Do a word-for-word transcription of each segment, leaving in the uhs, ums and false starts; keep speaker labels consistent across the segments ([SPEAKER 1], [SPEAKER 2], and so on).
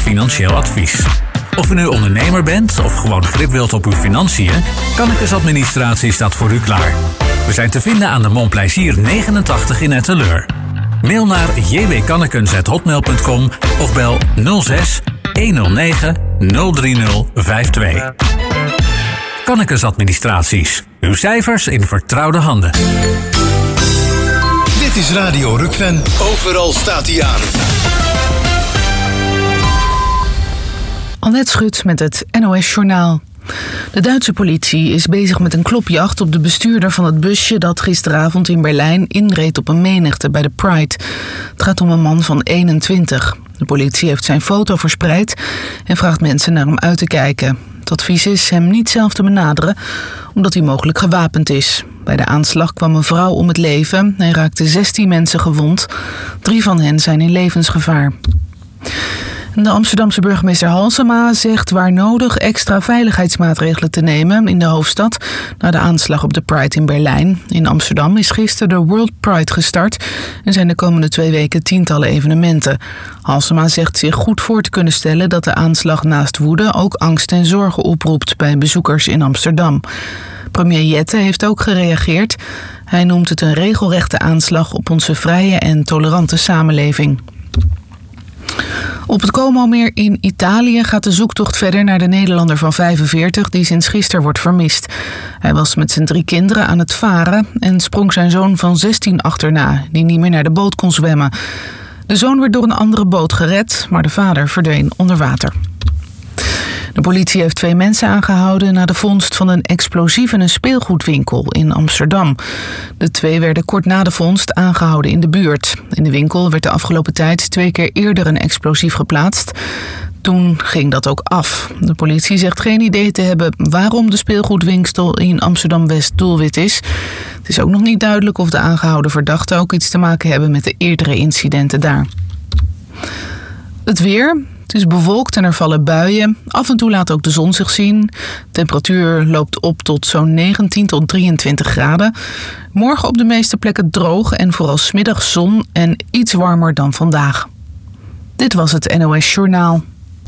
[SPEAKER 1] financieel advies. Of u nu ondernemer bent of gewoon grip wilt op uw financiën, Kannekes Administratie staat voor u klaar. We zijn te vinden aan de Montplaisir negenentachtig in Etteleur. Mail naar j w kannekens apenstaartje hotmail punt com of bel nul zes honderdnegen nul drie nul vijf twee. Kannekes Administraties. Uw cijfers in vertrouwde handen.
[SPEAKER 2] Dit is Radio Rukven. Overal staat hij aan.
[SPEAKER 3] Annette Schut met het N O S-journaal. De Duitse politie is bezig met een klopjacht op de bestuurder van het busje dat gisteravond in Berlijn inreed op een menigte bij de Pride. Het gaat om een man van eenentwintig. De politie heeft zijn foto verspreid en vraagt mensen naar hem uit te kijken. Het advies is hem niet zelf te benaderen, omdat hij mogelijk gewapend is. Bij de aanslag kwam een vrouw om het leven. Hij raakte zestien mensen gewond. Drie van hen zijn in levensgevaar. De Amsterdamse burgemeester Halsema zegt waar nodig extra veiligheidsmaatregelen te nemen in de hoofdstad na de aanslag op de Pride in Berlijn. In Amsterdam is gisteren de World Pride gestart en zijn de komende twee weken tientallen evenementen. Halsema zegt zich goed voor te kunnen stellen dat de aanslag naast woede ook angst en zorgen oproept bij bezoekers in Amsterdam. Premier Jette heeft ook gereageerd. Hij noemt het een regelrechte aanslag op onze vrije en tolerante samenleving. Op het Como-meer in Italië gaat de zoektocht verder naar de Nederlander van vijfenveertig die sinds gisteren wordt vermist. Hij was met zijn drie kinderen aan het varen en sprong zijn zoon van zestien achterna, die niet meer naar de boot kon zwemmen. De zoon werd door een andere boot gered, maar de vader verdween onder water. De politie heeft twee mensen aangehouden na de vondst van een explosief in een speelgoedwinkel in Amsterdam. De twee werden kort na de vondst aangehouden in de buurt. In de winkel werd de afgelopen tijd twee keer eerder een explosief geplaatst. Toen ging dat ook af. De politie zegt geen idee te hebben waarom de speelgoedwinkel in Amsterdam-West doelwit is. Het is ook nog niet duidelijk of de aangehouden verdachten ook iets te maken hebben met de eerdere incidenten daar. Het weer. Het is bewolkt en er vallen buien. Af en toe laat ook de zon zich zien. De temperatuur loopt op tot zo'n negentien tot drieëntwintig graden. Morgen op de meeste plekken droog en vooral 's middags zon en iets warmer dan vandaag. Dit was het N O S-journaal.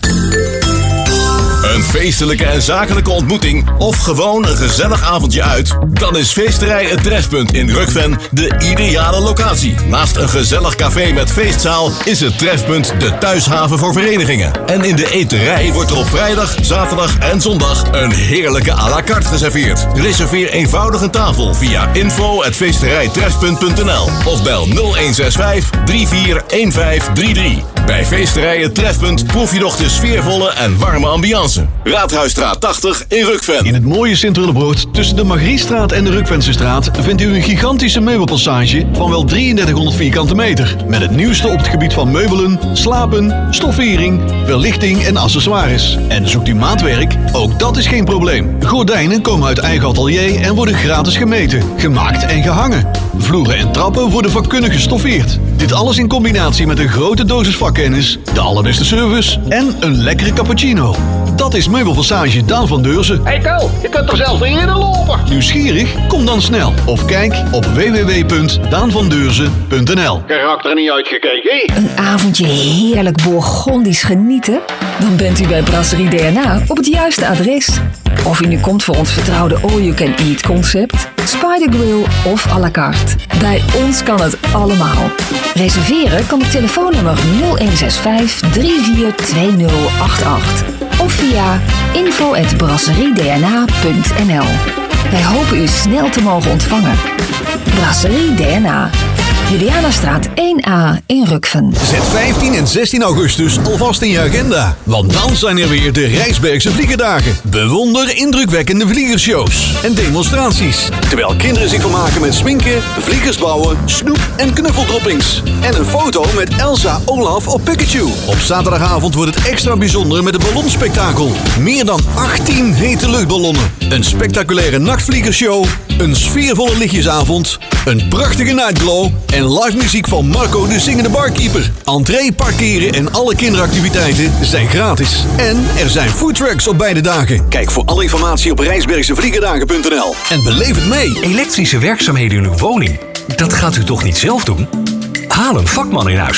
[SPEAKER 2] Een feestelijke en zakelijke ontmoeting of gewoon een gezellig avondje uit? Dan is Feesterij Het Trefpunt in Rukven de ideale locatie. Naast een gezellig café met feestzaal is het Trefpunt de thuishaven voor verenigingen. En in de eterij wordt er op vrijdag, zaterdag en zondag een heerlijke à la carte geserveerd. Reserveer eenvoudig een tafel via info at feesterijtrefpunt punt n l of bel nul een zes vijf drie vier een vijf drie drie. Bij Feesterij Het Trefpunt proef je nog de sfeervolle en warme ambiance. Raadhuisstraat tachtig in Rukven.
[SPEAKER 4] In het mooie Sint-Willebroord tussen de Margrietstraat en de Rukvensestraat vindt u een gigantische meubelpassage van wel drieëndertighonderd vierkante meter. Met het nieuwste op het gebied van meubelen, slapen, stoffering, verlichting en accessoires. En zoekt u maatwerk? Ook dat is geen probleem. Gordijnen komen uit eigen atelier en worden gratis gemeten, gemaakt en gehangen. Vloeren en trappen worden vakkundig gestoffeerd. Dit alles in combinatie met een grote dosis vakkennis, de allerbeste service en een lekkere cappuccino. Dat is Meubelpassage Daan van Deurzen.
[SPEAKER 5] Hey Ko, je kunt er zelfs niet in lopen.
[SPEAKER 4] Nieuwsgierig? Kom dan snel. Of kijk op w w w punt daan van deurzen punt n l.
[SPEAKER 5] Karakter niet uitgekeken.
[SPEAKER 6] Een avondje heerlijk Bourgondisch genieten? Dan bent u bij Brasserie D N A op het juiste adres. Of u nu komt voor ons vertrouwde all-you-can-eat concept, Spider Grill of à la carte. Bij ons kan het allemaal. Reserveren kan op telefoonnummer nul een zes vijf drie vier twee nul acht acht of via info at brasserie d n a punt n l. Wij hopen u snel te mogen ontvangen. Brasserie D N A. Julianastraat één A in Rukven.
[SPEAKER 4] Zet vijftien en zestien augustus alvast in je agenda. Want dan zijn er weer de Rijsbergse Vliegerdagen. Bewonder indrukwekkende vliegershows en demonstraties. Terwijl kinderen zich vermaken met sminken, vliegers bouwen, snoep en knuffeldroppings. En een foto met Elsa, Olaf of Pikachu. Op zaterdagavond wordt het extra bijzonder met het ballonspektakel. Meer dan achttien hete luchtballonnen. Een spectaculaire nachtvliegershow. Een sfeervolle lichtjesavond. Een prachtige nightglow. En live muziek van Marco de Zingende Barkeeper. Entree, parkeren en alle kinderactiviteiten zijn gratis. En er zijn foodtrucks op beide dagen. Kijk voor alle informatie op rijsbergse vliegerdagen punt n l. En beleef het mee.
[SPEAKER 7] Elektrische werkzaamheden in uw woning. Dat gaat u toch niet zelf doen? Haal een vakman in huis.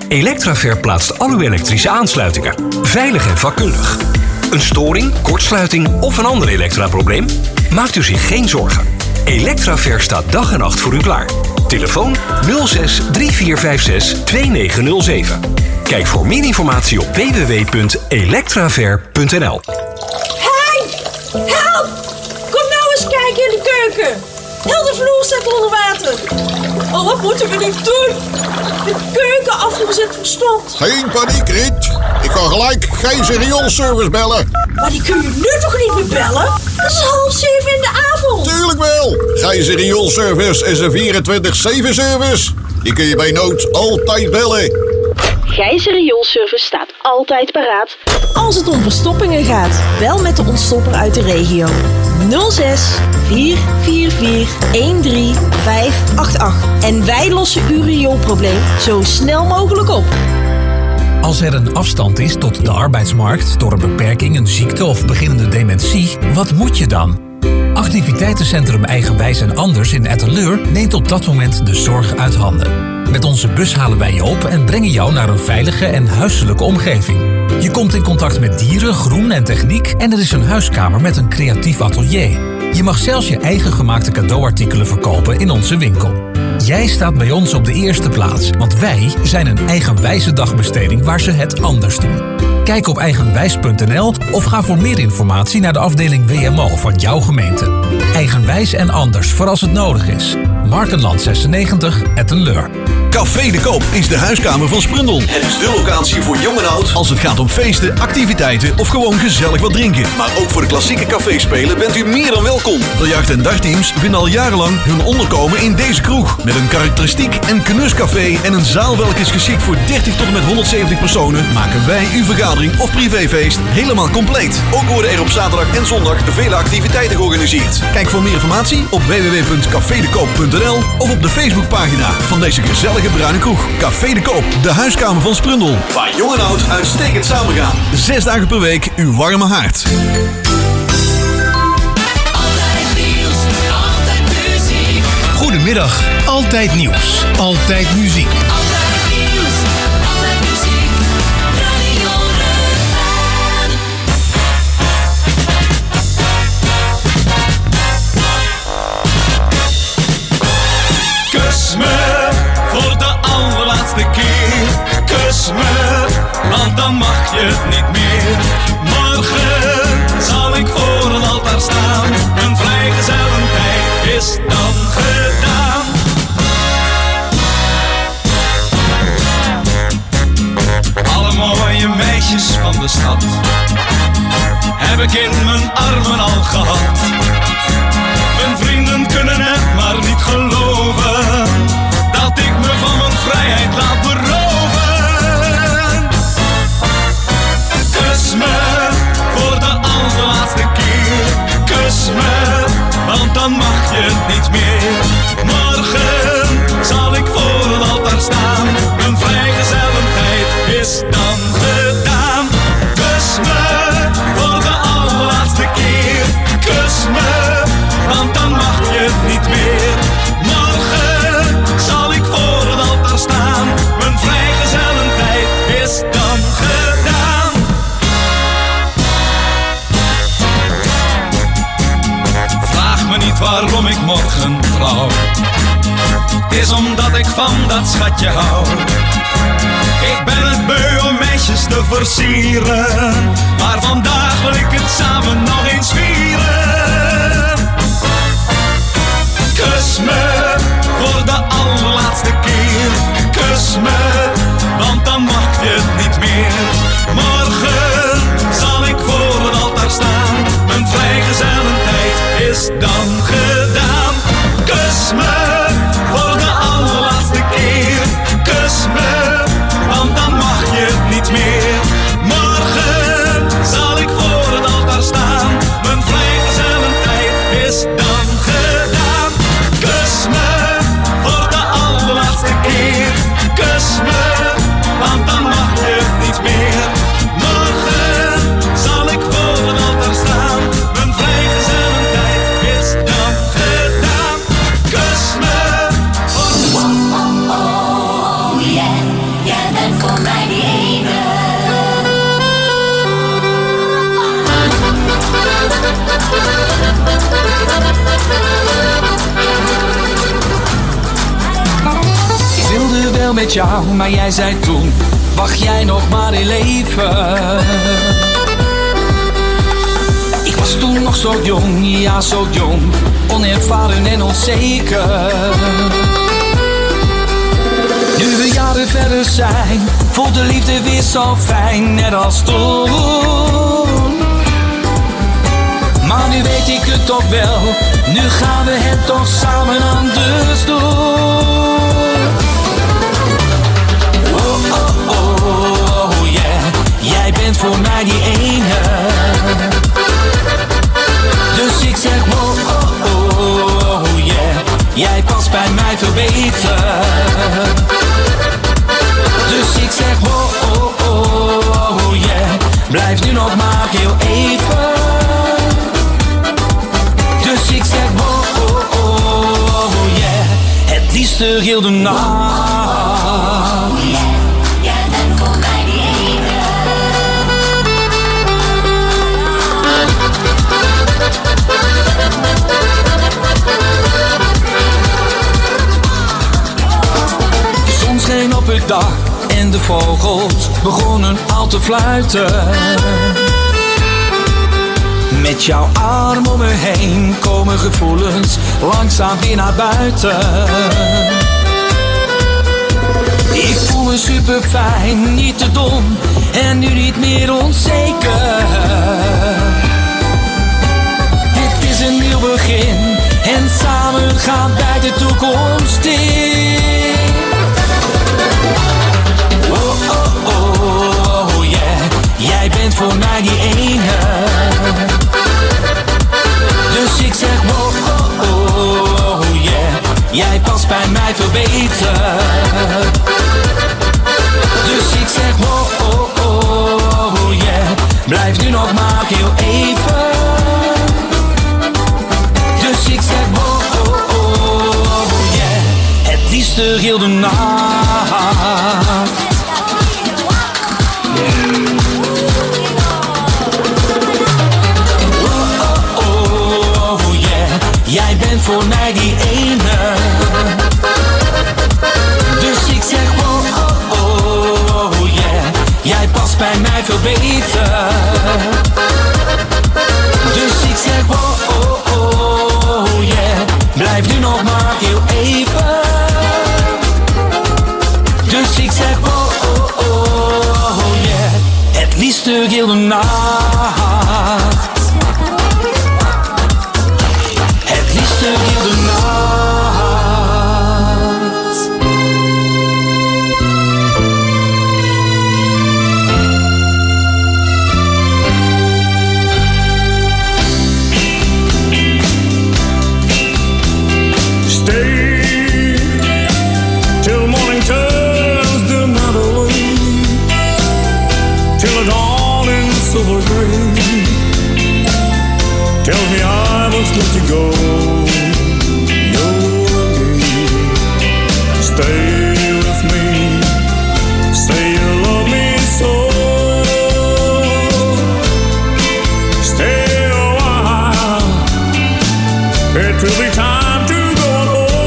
[SPEAKER 7] Electraver plaatst al uw elektrische aansluitingen. Veilig en vakkundig. Een storing, kortsluiting of een ander elektraprobleem? Maakt u zich geen zorgen. Electraver staat dag en nacht voor u klaar. Telefoon nul zes drie vier vijf zes twee negen nul zeven. Kijk voor meer informatie op w w w punt electraver punt n l.
[SPEAKER 8] Hey! Help! Kom nou eens kijken in de keuken. Heel de vloer staat onder water. Oh, wat moeten we nu doen? De keukenafvoer zit verstopt.
[SPEAKER 9] Geen paniek, Riet. Ik kan gelijk Gijzer rioolservice bellen.
[SPEAKER 8] Maar die kun je nu toch niet meer bellen? Het is half zeven in de avond.
[SPEAKER 9] Tuurlijk wel. Gijzer rioolservice is een vierentwintig zeven service. Die kun je bij nood altijd bellen.
[SPEAKER 10] Gijzer rioolservice staat altijd paraat.
[SPEAKER 8] Als het om verstoppingen gaat, bel met de ontstopper uit de regio. nul zes vier vier vier een drie vijf acht acht. En wij lossen uw rioolprobleem zo snel mogelijk op.
[SPEAKER 1] Als er een afstand is tot de arbeidsmarkt door een beperking, een ziekte of beginnende dementie, wat moet je dan? Activiteitencentrum Eigenwijs en Anders in Etteleur neemt op dat moment de zorg uit handen. Met onze bus halen wij je op en brengen jou naar een veilige en huiselijke omgeving. Je komt in contact met dieren, groen en techniek en er is een huiskamer met een creatief atelier. Je mag zelfs je eigen gemaakte cadeauartikelen verkopen in onze winkel. Jij staat bij ons op de eerste plaats, want wij zijn een eigenwijze dagbesteding waar ze het anders doen. Kijk op eigenwijs punt n l of ga voor meer informatie naar de afdeling W M O van jouw gemeente. Eigenwijs en Anders voor als het nodig is. Markenland zesennegentig, Etteleur.
[SPEAKER 4] Café de Koop is de huiskamer van Sprundel. Het is de locatie voor jong en oud als het gaat om feesten, activiteiten of gewoon gezellig wat drinken. Maar ook voor de klassieke caféspelen bent u meer dan welkom. Biljart- en dagteams vinden al jarenlang hun onderkomen in deze kroeg. Met een karakteristiek en knuscafé en een zaal welke is geschikt voor dertig tot en met honderdzeventig personen, maken wij uw vergadering of privéfeest helemaal compleet. Ook worden er op zaterdag en zondag vele activiteiten georganiseerd. Kijk voor meer informatie op w w w punt café de koop punt n l of op de Facebookpagina van deze gezellige bruine kroeg. Café de Koop, de huiskamer van Sprundel. Waar jong en oud uitstekend samen gaan. Zes dagen per week uw warme haard.
[SPEAKER 11] Altijd nieuws, altijd muziek.
[SPEAKER 12] Goedemiddag, altijd nieuws, altijd muziek.
[SPEAKER 11] Altijd nieuws, altijd muziek. Radio Rutland.
[SPEAKER 13] Kus me voor de allerlaatste keer. Kus me, want dan mag je het niet meer. Morgen zal ik voor een altaar staan. Een vrijgezellentijd is dan gedaan. Alle mooie meisjes van de stad heb ik in mijn armen al gehad. Mijn vrienden kunnen het maar niet geloven dat ik me van mijn vrijheid laat beroven. Kus me voor de allerlaatste keer. Kus me, want dan mag je het niet meer. Morgen zal ik voor het altaar staan. Mijn vrijgezellentijd is dan gedaan. Kus me voor de allerlaatste keer. Kus me, want dan mag je het niet meer. Morgen zal ik voor het altaar staan. Mijn vrijgezellentijd is dan gedaan. Vraag me niet waarom ik morgen trouw. Het is omdat ik van dat schatje hou. Ik ben het beu om meisjes te versieren, maar vandaag wil ik het samen nog eens vieren. Kus me voor de allerlaatste keer. Kus me, want dan mag je het niet meer. Morgen zal ik voor het altaar staan. Mijn vrijgezellentijd is dan gedaan. Kus me voor de allerlaatste keer. Kus me, want dan mag je het niet meer. Morgen zal ik voor het altaar staan. Mijn vrijgezellentijd is dan gedaan. Kus me voor de allerlaatste keer. Kus me, want dan mag je het niet meer.
[SPEAKER 14] met jou, maar jij zei toen, wacht jij nog maar in leven. Ik was toen nog zo jong, ja zo jong, onervaren en onzeker. Nu we jaren verder zijn, voelt de liefde weer zo fijn, net als toen. Maar nu weet ik het toch wel, nu gaan we het toch samen anders doen. Oh, oh, oh, oh, yeah, jij bent voor mij die ene. Dus ik zeg, oh, oh, oh, oh, yeah, jij past bij mij veel beter. Dus ik zeg, oh, oh, oh, oh, yeah, blijf nu nog maar heel even. Dus ik zeg, oh, oh, oh, oh, yeah, het liefste heel de nacht. Oh, yeah, jij bent voor mij die ene. De zon scheen op het dak en de vogels begonnen al te fluiten. Met jouw arm om me heen komen gevoelens langzaam weer naar buiten. Ik voel me super fijn, niet te dom en nu niet meer onzeker. Dit is een nieuw begin en samen gaan wij de toekomst in. Oh, oh, oh, oh, yeah, jij bent voor mij die ene. Dus ik zeg, oh, oh, oh, oh, yeah, jij past bij mij veel beter. Dus ik zeg, oh, oh, oh, oh, yeah, blijf nu nog maar heel even. Dus ik zeg, oh, oh, oh, oh, yeah, het liefste heel de nacht. Jij bent voor mij die ene. Dus ik zeg, oh, oh, oh, oh, yeah, jij past bij mij veel beter. Dus ik zeg, oh, oh, oh, oh, yeah, blijf nu nog maar heel even. Dus ik zeg, oh, oh, oh, oh, yeah, het liefste heel de nacht. Heel de nacht.
[SPEAKER 13] Stay till morning turns the night away, till the dawn in silver gray tells me I must let you go. Stay with me, say you love me so. Stay a while, it will be time to go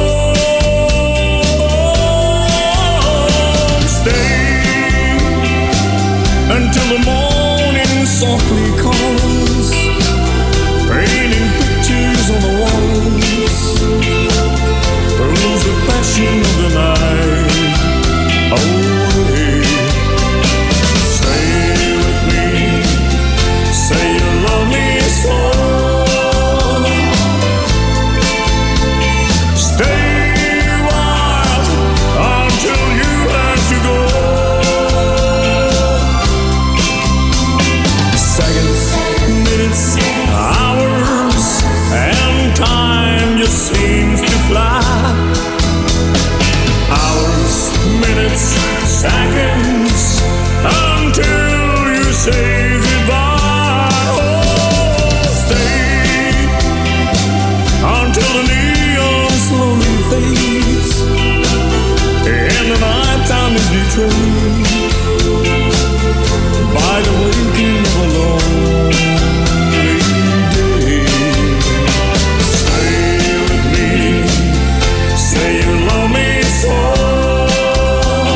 [SPEAKER 13] home. Stay until the morning softly calls, painting pictures on the walls. Lose the passion of the night away. Stay with me, say you love me so. Stay a while until you have to go. Seconds, minutes, hours, and time just seems to fly. Hours, minutes, seconds, until you say goodbye. Oh, stay until the neon slowly fades and the nighttime is betrayed by the waking of a lonely day. Stay with me, say you love me so.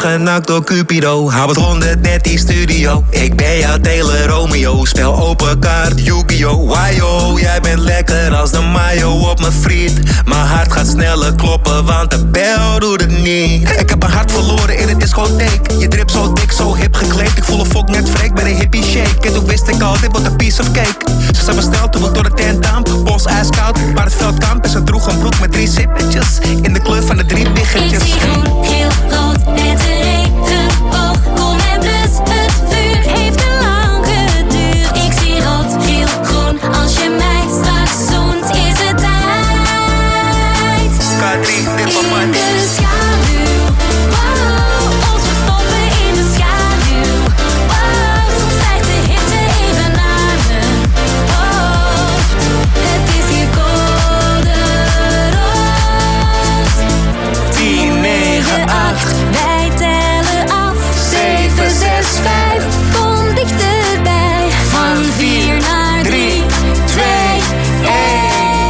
[SPEAKER 15] genakt door Cupido. Hou het honderddertien studio. Ik ben jouw Taylor Romeo. Spel open kaart, Yu-Gi-Oh! Wajo, jij bent lekker als de mayo op mijn friet. Mijn hart gaat sneller kloppen, want de bel doet het niet. Ik heb mijn hart verloren in de discotheek. Je drip zo dik, zo hip gekleed. Ik voel een fok net freak bij de hippie shake. En toen wist ik al, dit wordt een piece of cake. Ze zijn besteld toen ik door de tent aan. Bos ijskoud, maar het veld kamp. En ze droeg een broek met drie zippetjes. In de kleur van de drie biggetjes.
[SPEAKER 11] Ik zie groen, geel, rood, net een regenboog. Kom en blus, het vuur heeft te lang geduurd. Ik zie rood, geel, groen, als je mij straks zoent, is het tijd.
[SPEAKER 15] K drie, dit van mij.
[SPEAKER 11] In de schaduw, wow, ons verstoppen in de schaduw. Wow, soms stijgt de hitte even naar mijn hoofd. Het is hier code rood.
[SPEAKER 15] tien, negen, acht.
[SPEAKER 11] Wij tellen af. zeven, zes, vijf. Kom dichterbij. Van vier naar drie, twee, één.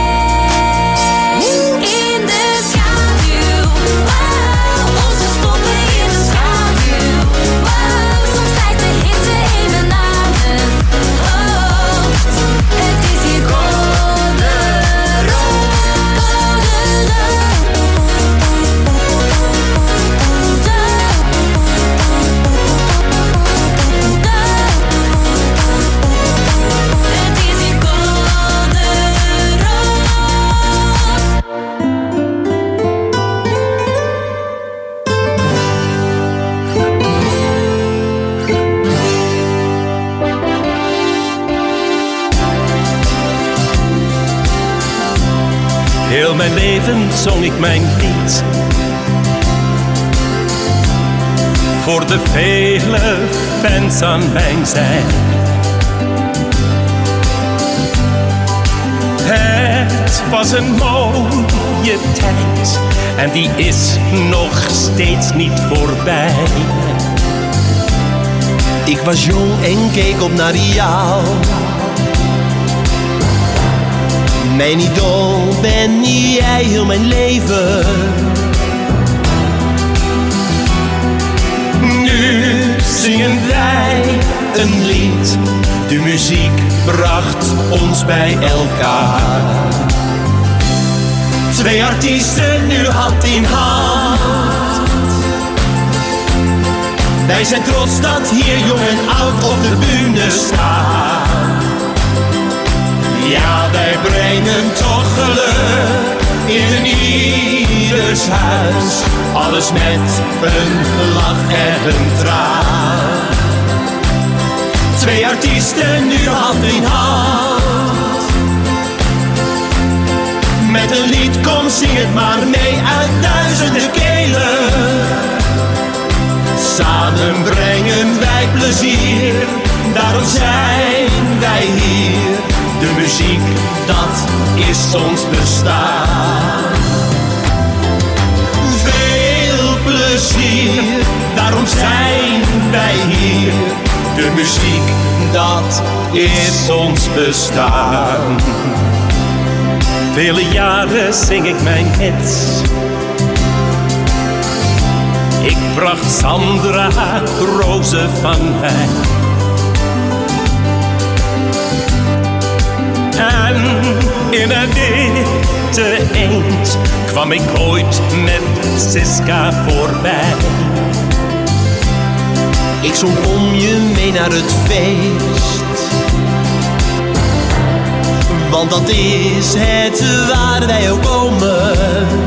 [SPEAKER 11] In de schaduw. Wow, ons verstoppen in de schaduw. Wow, soms stijgt de hitte even naar mijn hoofd. Het is hier code rood. Het is hier code rood.
[SPEAKER 16] Heel mijn leven zong ik mijn lied. Voor de vele fans aan mijn zij. Het was een mooie tijd. En die is nog steeds niet voorbij.
[SPEAKER 17] Ik was jong en keek op naar jou. Mijn idool ben jij heel mijn leven.
[SPEAKER 16] Nu zingen wij een lied. De muziek bracht ons bij elkaar. Twee artiesten nu hand in hand. Wij zijn trots dat hier jong en oud op de bühne staan. Ja, wij brengen toch geluk in ieders huis. Alles met een lach en een traan. Twee artiesten nu hand in hand. Met een lied, kom zing het maar mee uit duizenden kelen. Samen brengen wij plezier, daarom zijn wij hier. De muziek, dat is ons bestaan. Veel plezier, daarom zijn wij hier. De muziek, dat is ons bestaan. Vele jaren zing ik mijn hits. Ik bracht Sandra Rozen van mij. En in een witte eend kwam ik ooit met Siska voorbij.
[SPEAKER 17] Ik zong om je mee naar het feest. Want dat is het waar wij ook komen.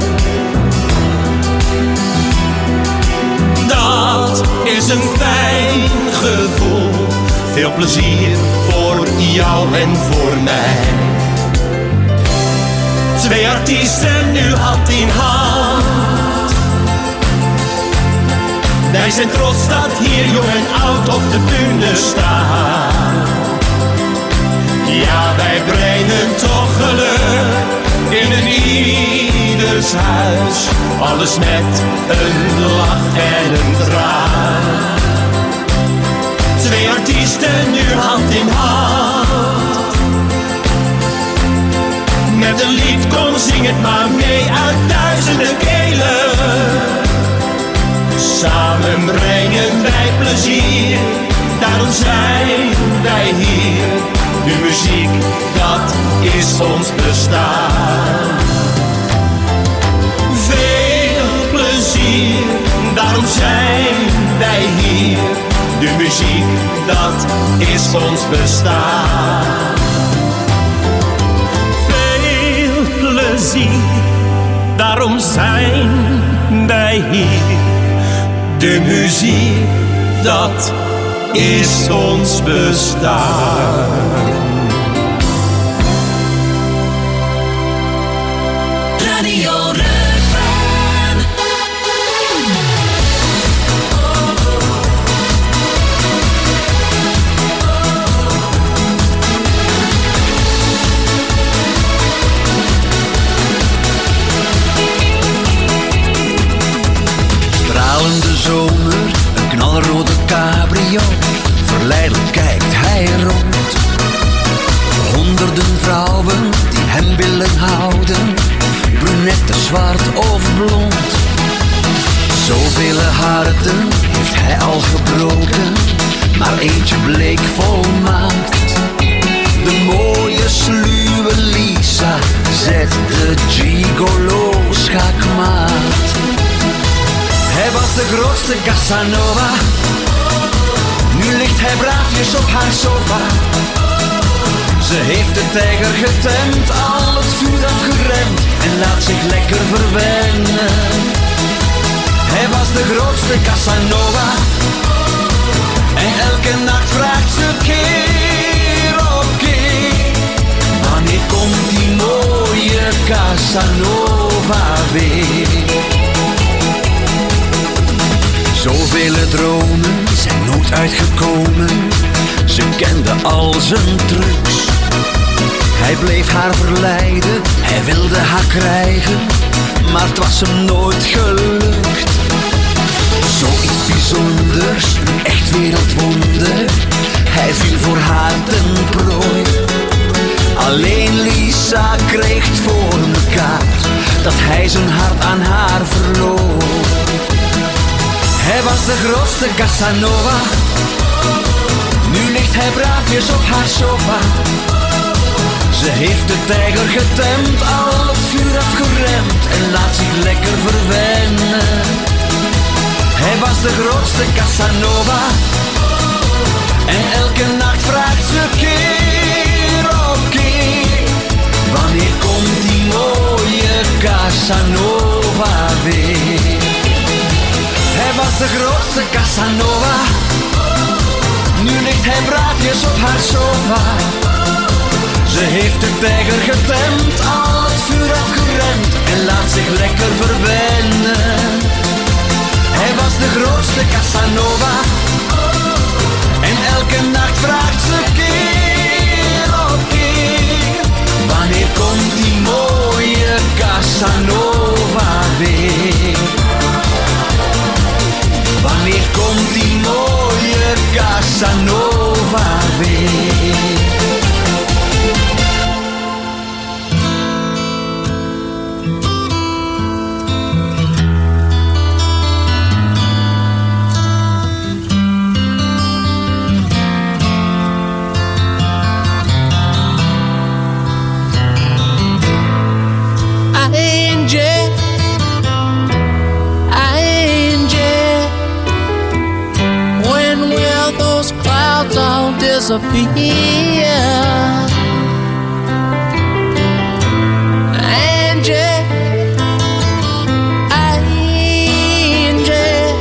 [SPEAKER 16] Dat is een fijn gevoel. Veel plezier voor jou en voor mij. Twee artiesten nu hand in hand. Wij zijn trots dat hier jong en oud op de bühne staan. Ja, wij brengen toch geluk in een ieders huis. Alles met een lach en een traan. Twee artiesten nu hand in hand. Met een lied, kom zing het maar mee uit duizenden kelen. Samen wij plezier. Daarom zijn wij hier. De muziek, dat is ons bestaan. Veel plezier, daarom zijn wij hier. De muziek, dat is ons bestaan. Veel plezier, daarom zijn wij hier. De muziek, dat is ons bestaan.
[SPEAKER 11] Radio Rukven.
[SPEAKER 18] Stralende zomer, een knalrode cabrio. Verleidelijk kijkt hij rond. Honderden vrouwen die hem willen houden. Brunette, zwart of blond. Zoveel harten heeft hij al gebroken. Maar eentje bleek volmaakt. De mooie sluwe Lisa zet de gigolo schaakmaat. Hij was de grootste Casanova. Nu ligt hij braafjes op haar sofa. Ze heeft de tijger getemd, al het vuur afgeremd en laat zich lekker verwennen. Hij was de grootste Casanova. En elke nacht vraagt ze keer op keer: wanneer komt die mooie Casanova weer? Zoveel dromen zijn nooit uitgekomen. Ze kende al zijn trucs. Hij bleef haar verleiden, hij wilde haar krijgen, maar het was hem nooit gelukt. Zoiets bijzonders, een echt wereldwonder. Hij viel voor haar ten prooi. Alleen Lisa kreeg het voor mekaar dat hij zijn hart aan haar verloor. Hij was de grootste Casanova. Nu ligt hij braafjes op haar sofa. Ze heeft de tijger getemd, al het vuur afgeremd en laat zich lekker verwennen. Hij was de grootste Casanova. En elke nacht vraagt ze keer op keer: wanneer komt die mooie Casanova weer? Hij was de grootste Casanova. Nu ligt hij braafjes op haar sofa. Ze heeft de tijger getemd, al het vuur afgeremd en laat zich lekker verwennen. Hij was de grootste Casanova. En elke nacht vraagt ze keer op keer: wanneer komt die mooie Casanova weer? Wanneer komt die mooie Casanova weer?
[SPEAKER 19] Disappear. Angie, Angie,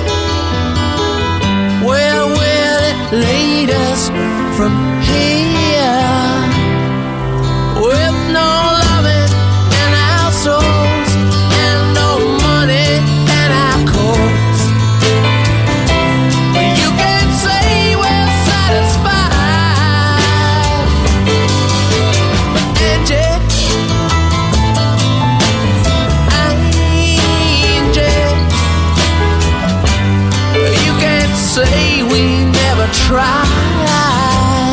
[SPEAKER 19] where will it lead us from here? With no loving in our souls and no money in our coats, you can say we're satisfied. Say we never tried.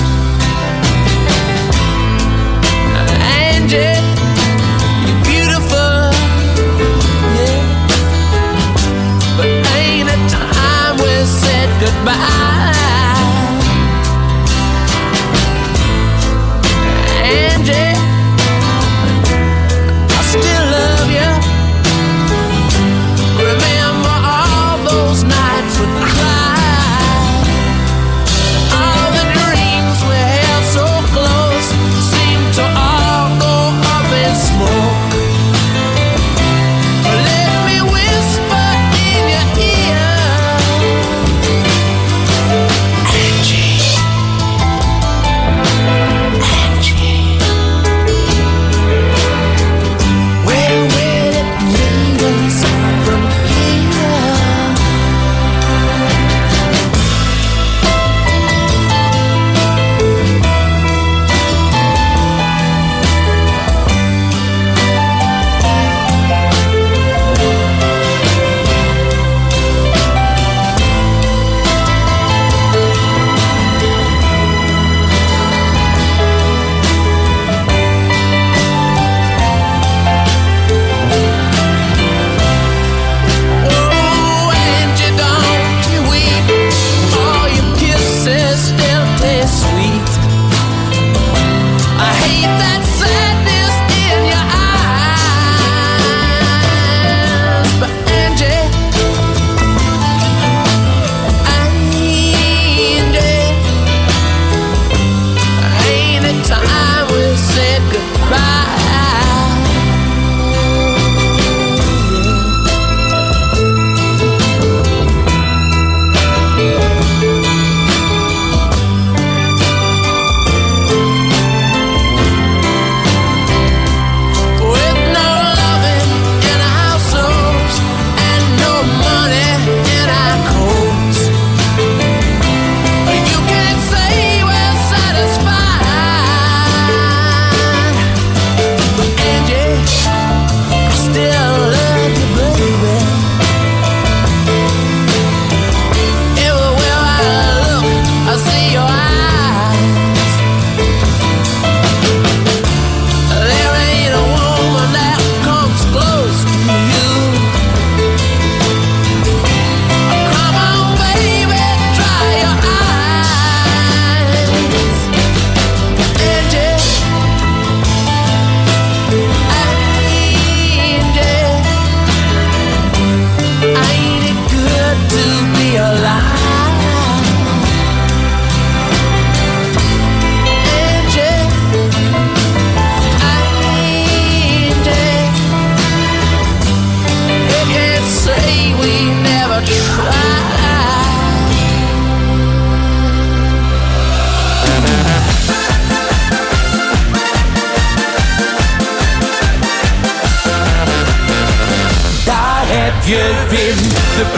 [SPEAKER 19] Angie, you're beautiful, yeah, but ain't it time we said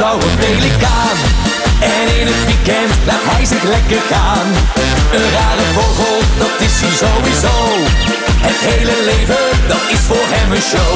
[SPEAKER 14] blauwe pelikaan. En in het weekend laat hij zich lekker gaan. Een rare vogel, dat is hij sowieso. Het hele leven, dat is voor hem een show.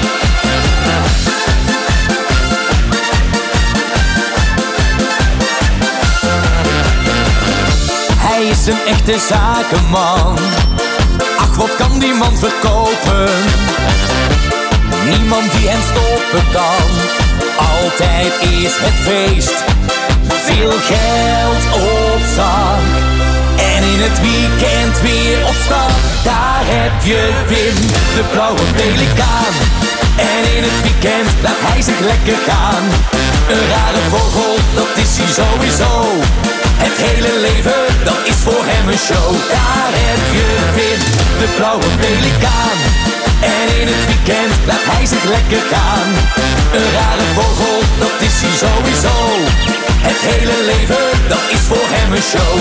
[SPEAKER 14] Hij is een echte zakenman. Ach, wat kan die man verkopen? Niemand die hem stoppen kan. Altijd is het feest. Veel geld op zak. En in het weekend weer op stap. Daar heb je Wim, de blauwe pelikaan. En in het weekend laat hij zich lekker gaan. Een rare vogel, dat is hij sowieso. Het hele leven, dat is voor hem een show. Daar heb je Wim, de blauwe pelikaan. En in het weekend laat hij zich lekker gaan. Een rare vogel, dat is hij sowieso. Het hele leven, dat is voor hem een show.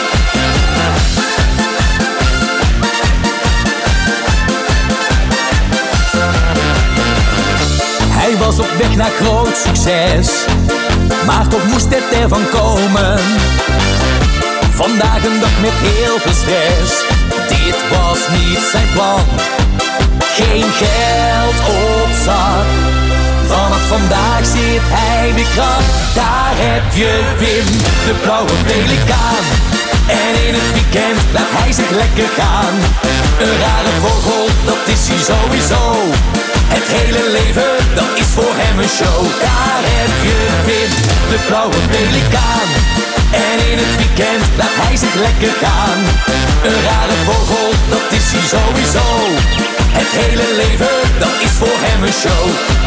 [SPEAKER 14] Hij was op weg naar groot succes, maar toch moest het ervan komen. Vandaag een dag met heel veel stress, dit was niet zijn plan. Geen geld op zak, vanaf vandaag zit hij weer krap. Daar heb je Wim, de blauwe pelikaan. En in het weekend laat hij zich lekker gaan. Een rare vogel, dat is hij sowieso. Het hele leven, dat is voor hem een show. Daar heb je Wim, de blauwe pelikaan. En in het weekend laat hij zich lekker gaan. Een rare vogel, dat is hij sowieso. Het hele leven, dat is voor hem een show.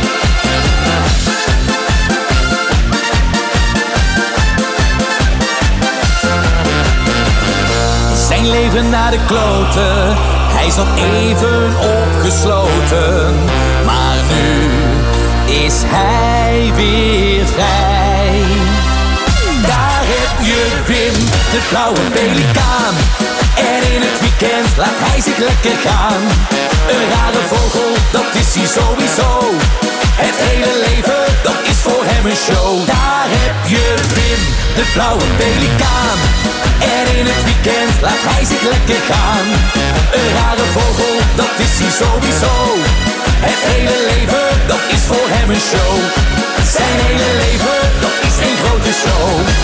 [SPEAKER 14] Zijn leven naar de kloten, hij zat even opgesloten. Maar nu is hij weer vrij. Daar heb je Wim, de blauwe pelikaan. En in het weekend laat hij zich lekker gaan. Een rare vogel, dat is hij sowieso. Het hele leven, dat is voor hem een show. Daar heb je Wim, de blauwe pelikaan. En in het weekend laat hij zich lekker gaan. Een rare vogel, dat is hij sowieso. Het hele leven, dat is voor hem een show. Zijn hele leven, dat is een grote show.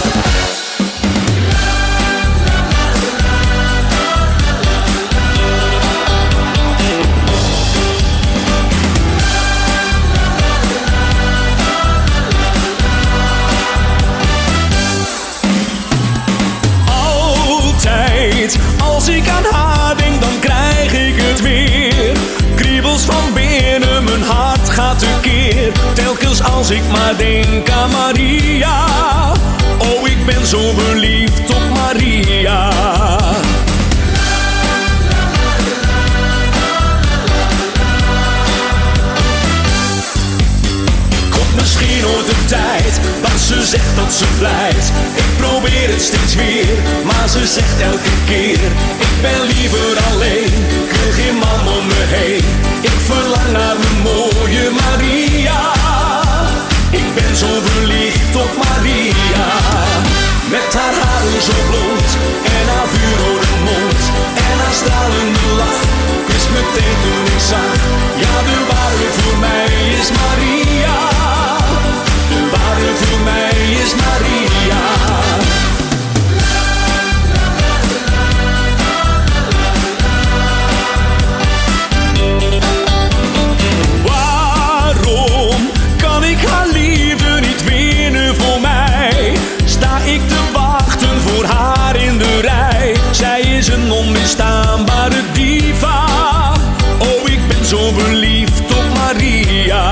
[SPEAKER 13] Als ik aan haar denk, dan krijg ik het weer. Kriebels van binnen, mijn hart gaat tekeer. Telkens als ik maar denk aan Maria. Oh, ik ben zo verliefd op Maria. Komt misschien ooit een tijd dat ze zegt dat ze blijft. Ik probeer het steeds weer, maar ze zegt elke keer: ik ben liever alleen, ik wil geen man om me heen. Ik verlang naar mijn mooie Maria. Ik ben zo verliefd op Maria. Met haar haren zo blond en haar vuurrode mond en haar stralende lach. Ik wist meteen toen ik zag, ja, de ware voor mij is Maria. De ware voor mij is Maria. Waarom kan ik haar liefde niet winnen voor mij? Sta ik te wachten voor haar in de rij? Zij is een onweerstaanbare diva. Oh, ik ben zo verliefd op Maria.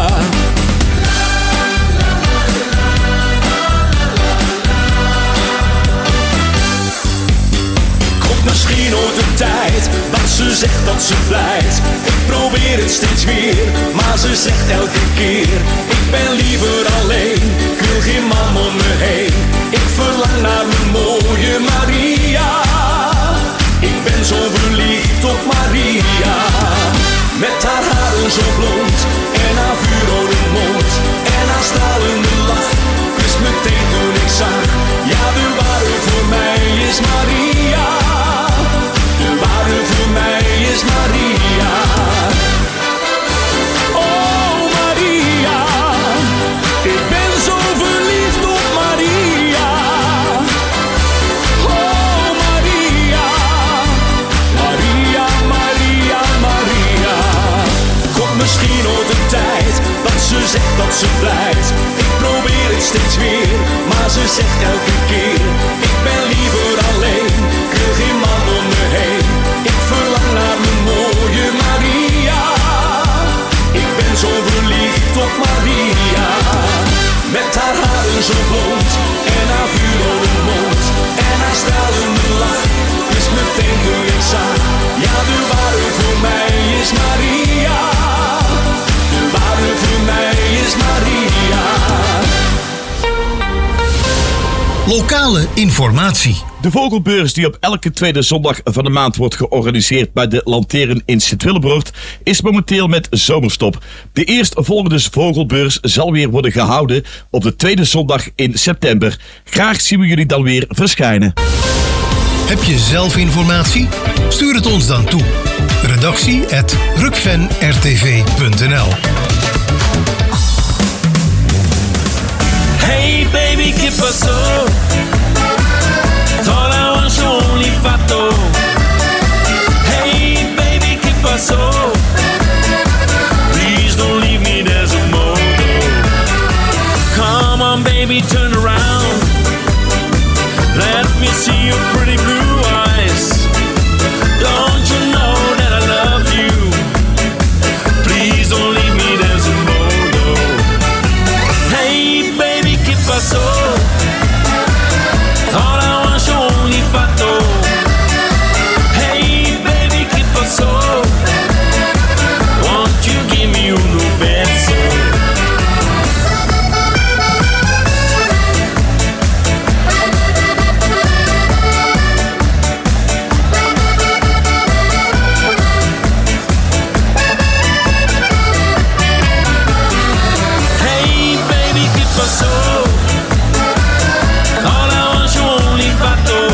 [SPEAKER 13] Misschien ooit een tijd dat ze zegt dat ze blijft. Ik probeer het steeds weer, maar ze zegt elke keer: ik ben liever alleen, ik wil geen man om me heen. Ik verlang naar mijn mooie Maria. Ik ben zo verliefd op Maria. Met haar haren zo blond en haar vuurrode mond en haar stralende lach.
[SPEAKER 16] ze zegt elke keer, ik ben liever alleen, ik wil geen man om me heen. Ik verlang naar mijn mooie Maria, ik ben zo verliefd op Maria. Met haar haren zo blond en haar vuurrode mond en haar stralende lach is meteen toen ik zag. Ja, de ware voor mij is Maria, de ware voor mij is Maria.
[SPEAKER 12] Lokale informatie.
[SPEAKER 20] De vogelbeurs die op elke tweede zondag van de maand wordt georganiseerd bij de Lanteren in Sint-Willebroord is momenteel met zomerstop. De eerstvolgende vogelbeurs zal weer worden gehouden op de tweede zondag in september. Graag zien we jullie dan weer verschijnen.
[SPEAKER 12] Heb je zelf informatie? Stuur het ons dan toe. Redactie at rukven r t v punt n l.
[SPEAKER 16] Hey baby, che passò? Thought I was your only fatto. Hey baby, che passò? Please don't leave me, there's a motor. Come on baby, turn around. Let me see your pretty blue eyes. Don't you know that I love you? Please don't leave me, there's a motor. Hey baby, che passò? Thought I was your only fatto. Hey baby, che passò? Won't you give me uno pezzo? Hey baby, che passò? Thought I was your only fatto.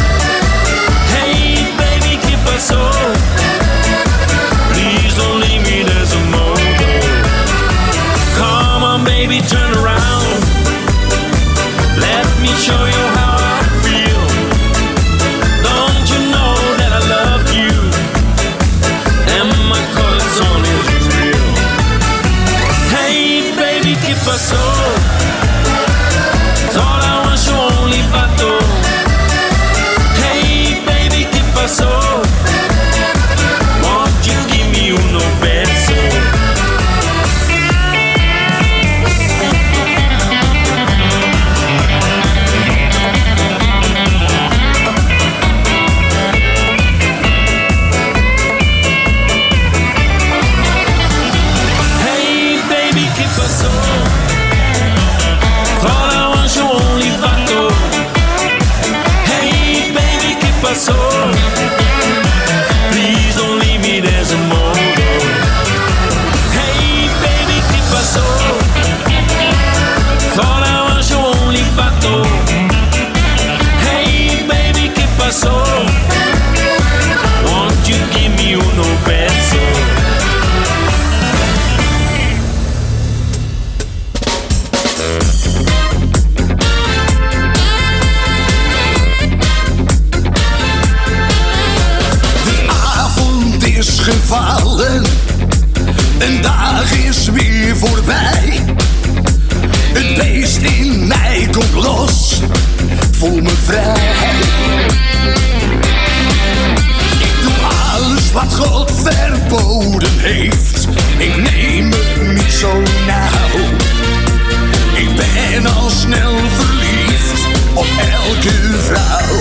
[SPEAKER 16] Hey baby, che passò? Please don't leave me, there's a motor. Come on baby, turn around. Let me show you how I feel. Don't you know that I love you? And my corazón is real. Hey baby, che passò? Thought I was your only fatto. Hey baby, che passò? Won't you give me uno pezzo? Hey baby, che passò? Thought I was your only fatto. Hey baby, che passò? Please don't leave me, there's a motor. Hey baby, che passò? Thought I was your only fatto. Hey baby, che passò? Won't you give me uno pezzo?
[SPEAKER 21] Is gevallen, een dag is weer voorbij. Het beest in mij komt los, voel me vrij. Ik doe alles wat God verboden heeft. Ik neem het niet zo nauw. Ik ben al snel verliefd op elke vrouw.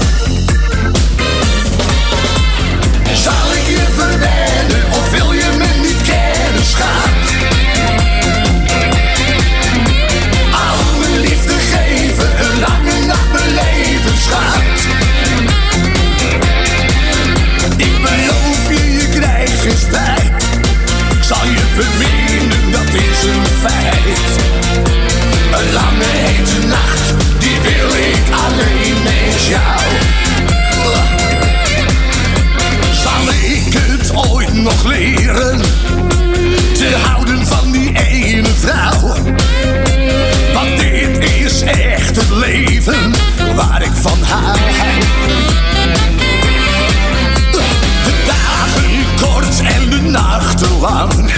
[SPEAKER 21] Zal ik je verwennen of wil je me niet kennen, schat? Al mijn liefde geven, een lange nacht beleven, schat. Ik beloof je, je krijgt geen spijt. Ik zal je beminnen, dat is een feit. Een lange hete nacht, die wil ik alleen met jou. Zal ik het ooit nog leren te houden van die ene vrouw? Want dit is echt het leven waar ik van hou. De dagen kort en de nachten lang,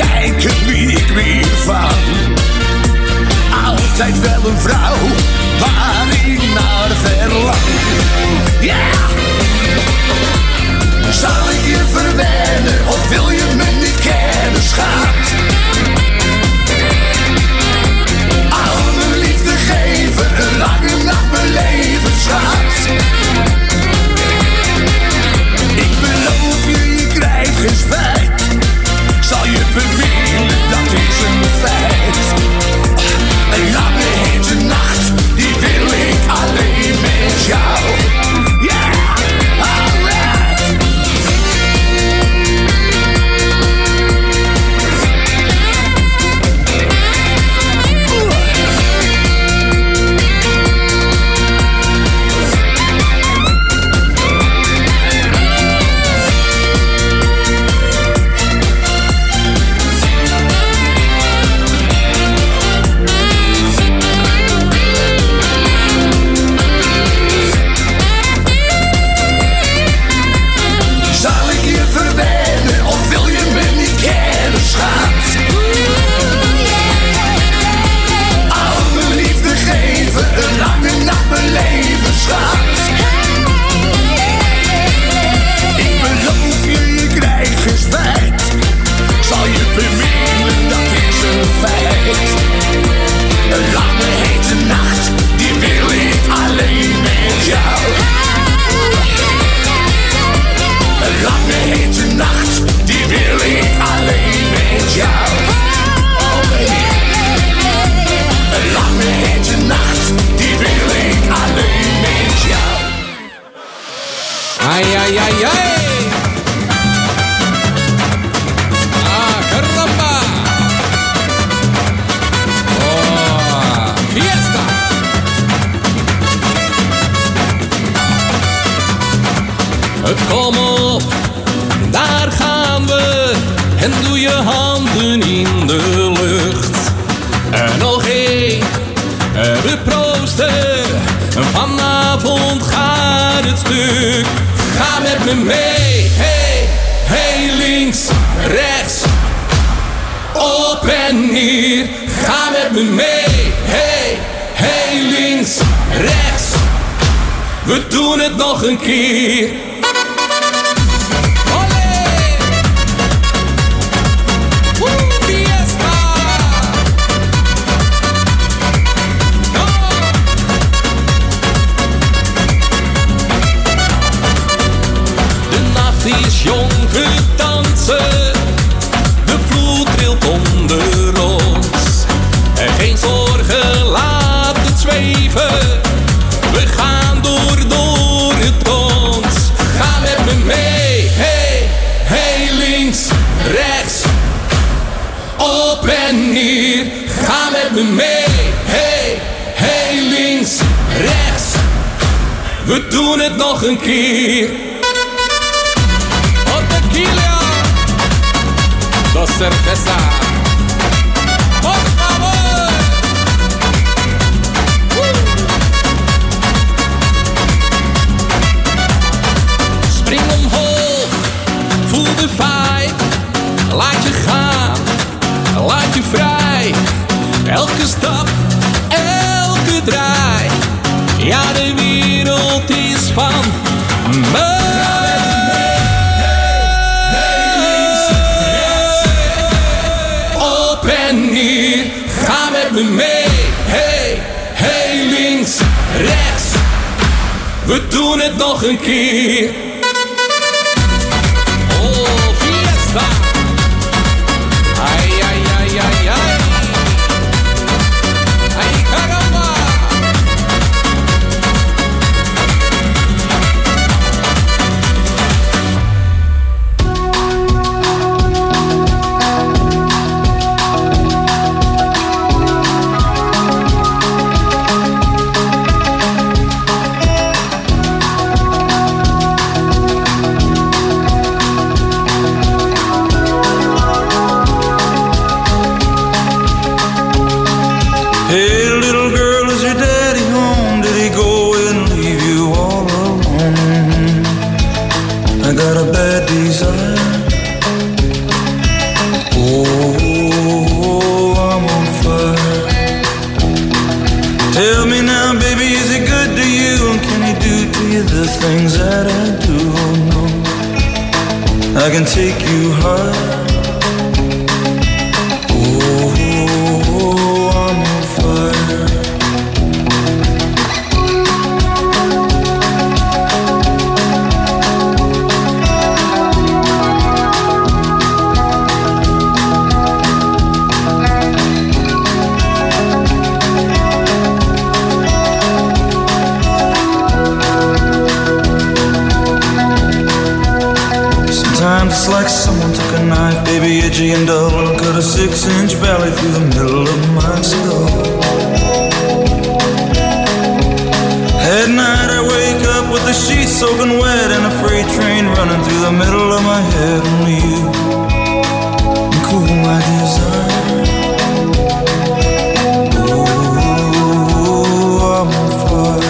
[SPEAKER 21] kijken wie ik weer vang. Altijd wel een vrouw
[SPEAKER 3] ay, ay, ay. Ah, caramba. Oh, fiesta. Kom op, daar gaan we. En doe je handen in de lucht. En nog één, we proosten. Vanavond gaat het stuk. Ga met me mee, hey, hey, links, rechts, op en neer. Ga met me mee, hey, hey, links, rechts. We doen het nog een keer. Jong, we dansen, de vloed trilt onder ons. En geen zorgen, laat het zweven. We gaan door, door het ons. Ga met me mee, hey, hey, links, rechts, op en neer. Ga met me mee, hey, hey, links, rechts. We doen het nog een keer. Dos cerveza. Por favor. Woo. Spring omhoog. Voel de vibe. Laat je gaan. Laat je vrij. Elke stap. Elke draai. Ja, de wereld is van mij. Ga met me mee, hey, hey, links, rechts. We doen het nog een keer. Oh, fiesta. Ay, ay, ay, ay, ay. Ay, caramba.
[SPEAKER 22] Hey little girl, is your daddy home? Did he go and leave you all alone? I got a bad desire. Oh, I'm on fire. Tell me now, baby, is he good to you? And can he do to you the things that I do? Oh no, I can take you high. It's like someone took a knife, baby, edgy and dull, and cut a six-inch valley through the middle of my skull. At night I wake up with the sheets soaking wet and a freight train running through the middle of my head. Only you can cool my desire. Oh, I'm on fire.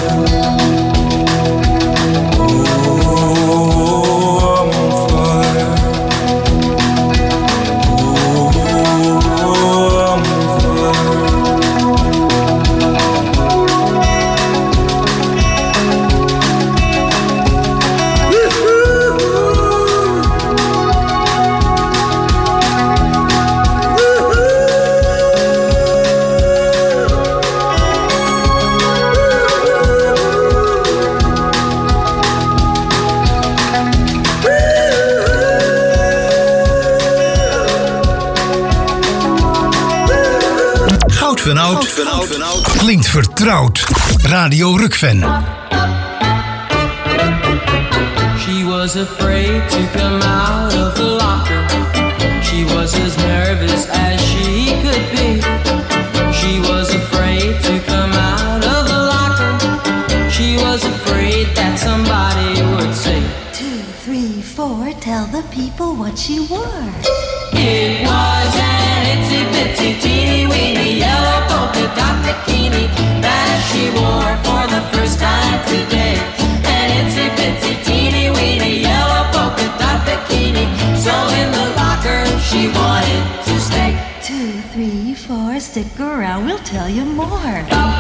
[SPEAKER 12] Van oud, klinkt vertrouwd. Radio Rukven.
[SPEAKER 19] She was afraid to come out of the locker. She was as nervous as she could be. She was afraid to come out of the locker. She was afraid that somebody would say,
[SPEAKER 2] Two, three, four, tell the people what she wore.
[SPEAKER 19] it was an itsy bitsy teeny weeny yellow polka dot bikini that she wore for the first time today. An itsy bitsy teeny weeny yellow polka dot bikini. So in the locker she wanted to stay.
[SPEAKER 2] Two, three, four, stick around, we'll tell you more.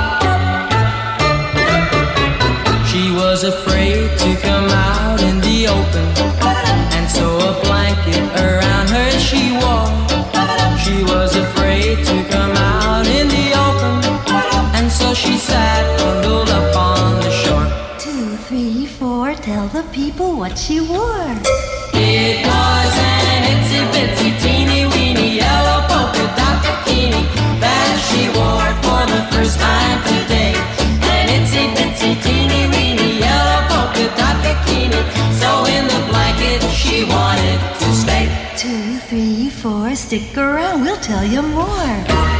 [SPEAKER 19] She was afraid to come out in the open, and so a blanket around her she wore. She was afraid to come out in the open, and so she sat bundled up on the shore.
[SPEAKER 2] Two, three, four, tell the people what she wore.
[SPEAKER 19] It was an itsy bitsy teeny weeny yellow polka dot bikini that she wore for the first time today. An itsy bitsy teeny weeny yellow polka dot bikini. So in the blanket she wanted to stay.
[SPEAKER 2] Two, three, four, stick around, we'll tell you more.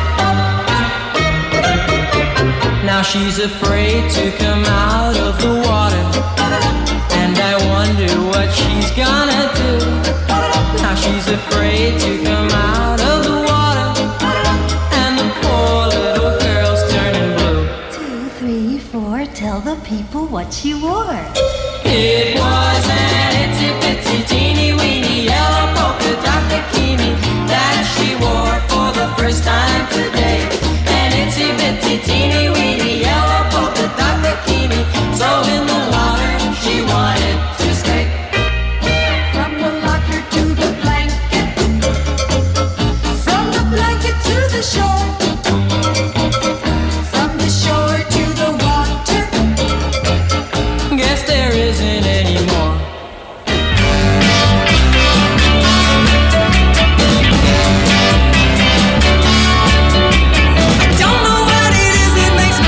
[SPEAKER 19] Now she's afraid to come out of the water, and I wonder what she's gonna do. Now she's afraid to come out of the water, and the poor little girl's turning blue.
[SPEAKER 2] Two, three, four, tell the people what she wore.
[SPEAKER 19] It was an itsy bitsy teeny weeny yellow polka dot bikini that she wore for the first time today. An itsy bitsy teeny weeny yellow polka dot bikini. So in the water she wanted to stay.
[SPEAKER 2] From the locker to the blanket, from the blanket to the shore, from the shore to the water.
[SPEAKER 19] Guess there isn't any more. Don't know what it is that makes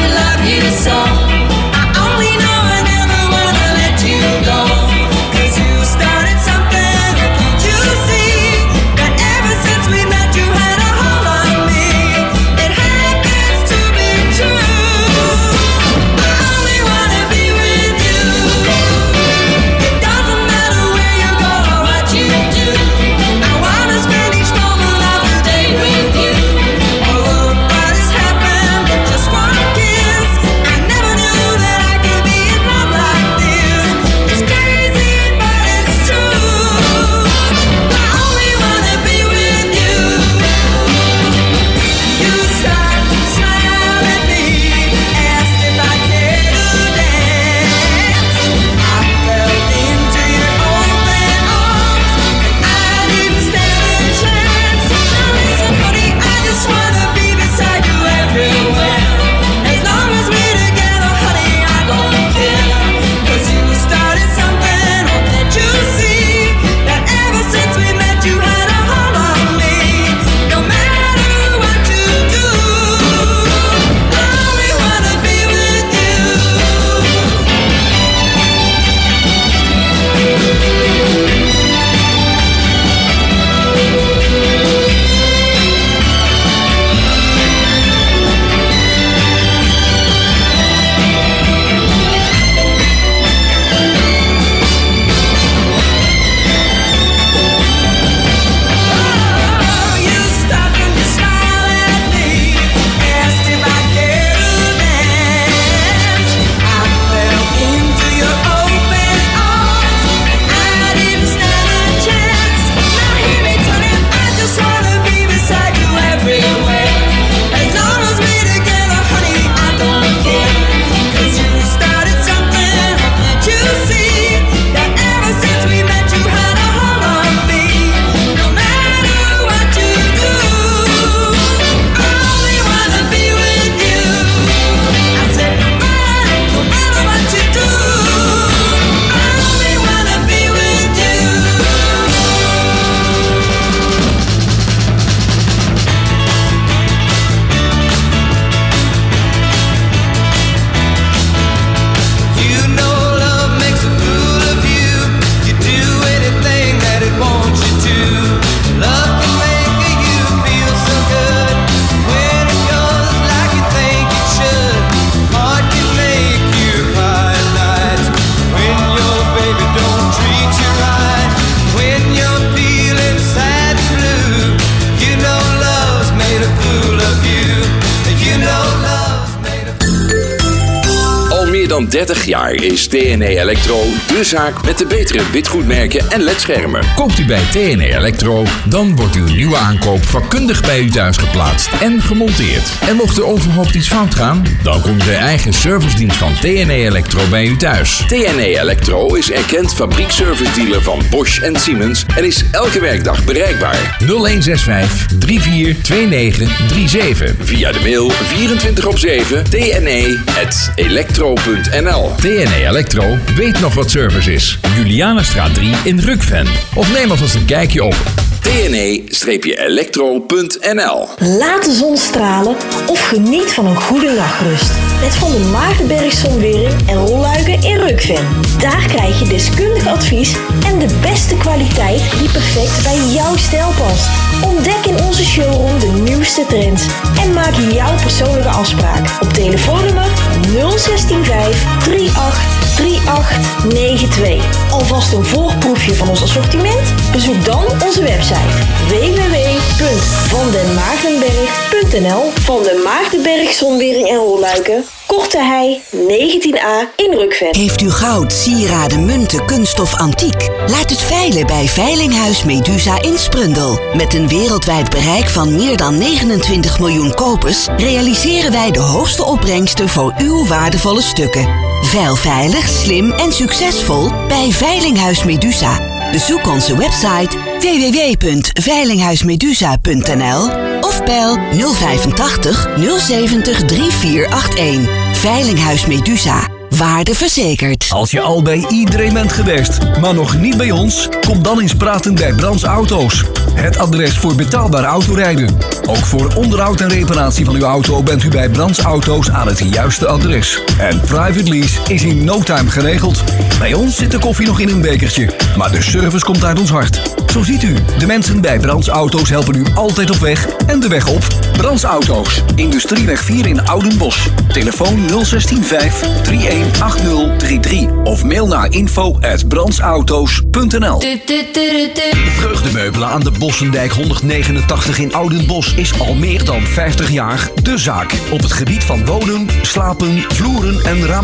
[SPEAKER 5] meer dan dertig jaar is T N E Electro de zaak met de betere witgoedmerken en ledschermen.
[SPEAKER 6] Koopt u bij T N E Electro, dan wordt uw nieuwe aankoop vakkundig bij u thuis geplaatst en gemonteerd. En mocht er onverhoopt iets fout gaan, dan komt de eigen servicedienst van T N E Electro bij u thuis.
[SPEAKER 5] T N E Electro is erkend fabriekservice dealer van Bosch en Siemens en is elke werkdag bereikbaar.
[SPEAKER 6] nul een zes vijf drie vier twee negen drie zeven.
[SPEAKER 5] Via de mail vierentwintig op zeven t n e at electro punt n l.
[SPEAKER 6] T N E Electro weet nog wat service is. Julianastraat drie in Rukven. Of neem alvast een kijkje op
[SPEAKER 5] T N E electro punt n l.
[SPEAKER 8] Laat de zon stralen of geniet van een goede nachtrust. Met Van der Maartenberg Zonwering en Rolluiken in Rukven. Daar krijg je deskundig advies en de beste kwaliteit die perfect bij jouw stijl past. Ontdek in onze showroom de nieuwste trends en maak jouw persoonlijke afspraak op telefoonnummer nul een zes vijf drie acht drie acht negen twee. Alvast een voorproefje van ons assortiment? Bezoek dan onze website w w w punt van den maartenberg punt n l. Van den Maartenberg Zonwering en Rolluiken, Korte Hei negentien a in Rukven.
[SPEAKER 23] Heeft u goud, sieraden, munten, kunststof, antiek? Laat het veilen bij Veilinghuis Medusa in Sprundel. Met een wereldwijd bereik van meer dan negenentwintig miljoen kopers realiseren wij de hoogste opbrengsten voor uw waardevolle stukken. Veil veilig, slim en succesvol bij Veilinghuis Medusa. Bezoek onze website w w w punt veilinghuismedusa punt n l of bel nul vijfentachtig nul zeventig drie vier acht een. Veilinghuis Medusa. Waarde verzekerd.
[SPEAKER 24] Als je al bij iedereen bent geweest, maar nog niet bij ons, kom dan eens praten bij Brands Auto's. Het adres voor betaalbaar autorijden. Ook voor onderhoud en reparatie van uw auto bent u bij Brands Auto's aan het juiste adres. En private lease is in no time geregeld. Bij ons zit de koffie nog in een bekertje, maar de service komt uit ons hart. Zo ziet u, de mensen bij Brands Auto's helpen u altijd op weg en de weg op. Brands Auto's, Industrieweg vier in Oudenbosch. Telefoon nul een zes vijf drie een acht nul drie drie of mail naar info at brandsauto's punt n l. Vreugdemeubelen aan de Bossendijk honderdnegenentachtig in Oudenbosch is al meer dan vijftig jaar de zaak. Op het gebied van wonen, slapen, vloeren en ramen.